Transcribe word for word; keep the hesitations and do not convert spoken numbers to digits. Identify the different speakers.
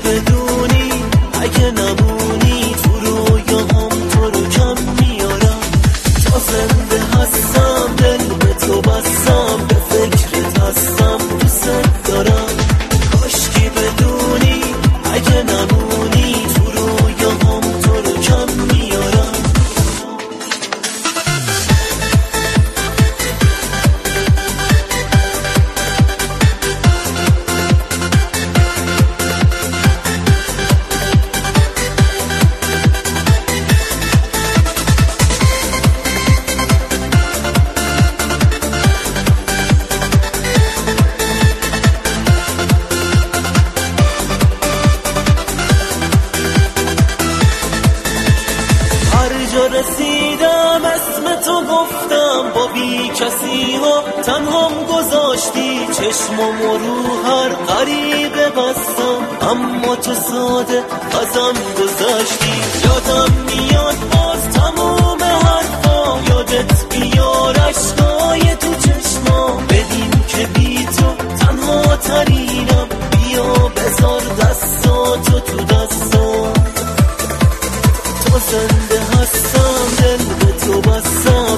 Speaker 1: بدونی اگه نمونی تو رویاهام تو رو کم میارم. تا زنده هستم دل به تو بستم، به فکرت هستم دوست دارم. کاشکی بدونی اگه نمونی تو رویاهام تو رو کم میارم. جا رسیدم اسم تو گفتم، با بی کسی ها تنهام گذاشتی. چشمم رو هر غریبه بستم، اما تو ساده ازم گذشتی. یادم میاد باز تموم حرفا، یادت بیار عشقای تو چشما. بدیم که بی تو تنها ترینم، بیا بذار دستاتو تو دستام. تو زنده هستم دل به تو بستم،